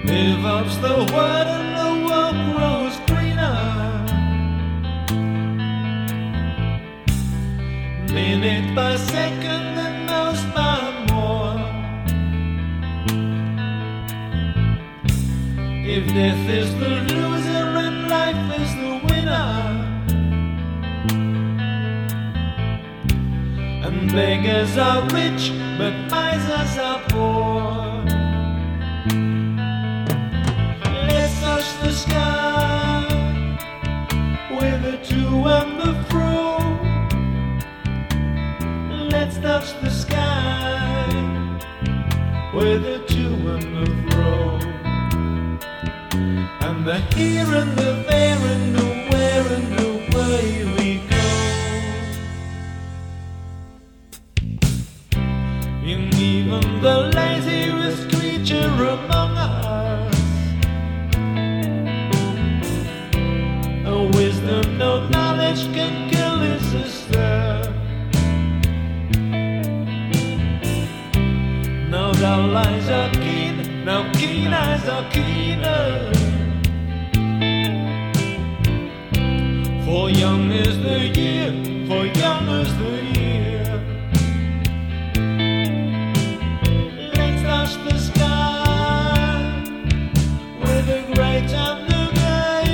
Live up's the word and the world grows greener. Minute by second and most by more. If death is the loser and life is the winner, and beggars are rich but misers are poor. Let's touch the sky with the to and the fro. Let's touch the sky with the to and the fro. And the here and the there and the where and the way we go. In even the laziest creature among us, a wisdom no knowledge can kill his sister. Now dull eyes are keen, now keen eyes are keener. For young is the year, for young is the year. Let's touch the sky with the great and the gay.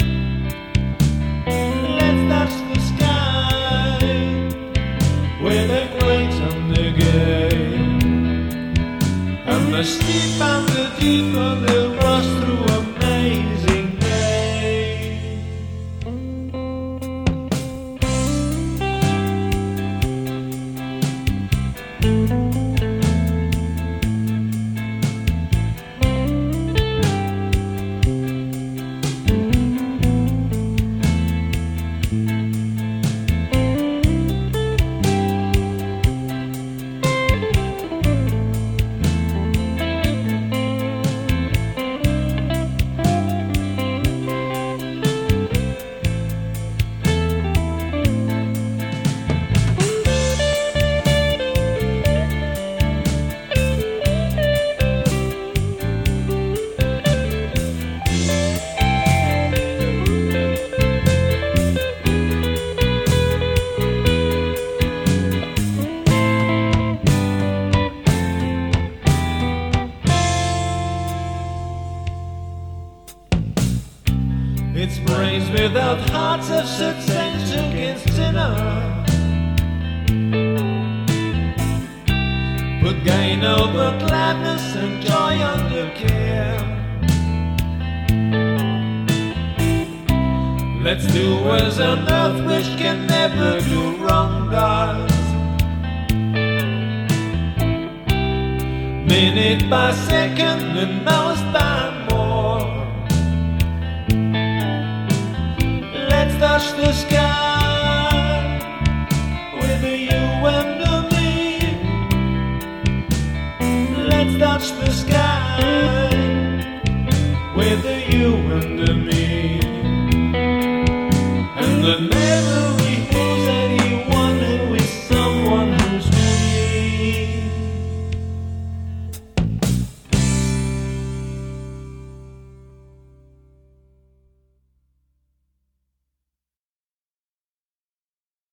Let's touch the sky with the great and the gay. And the steep and the deep and the rush through amazing day. It's brains without hearts have set saints against sinners. Put gain over gladness and joy under care. Let's do as on earth which can never do wrong does. Minute by second and most by more. Let's touch the sky with the you and the me. Let's touch the sky with the you and the me.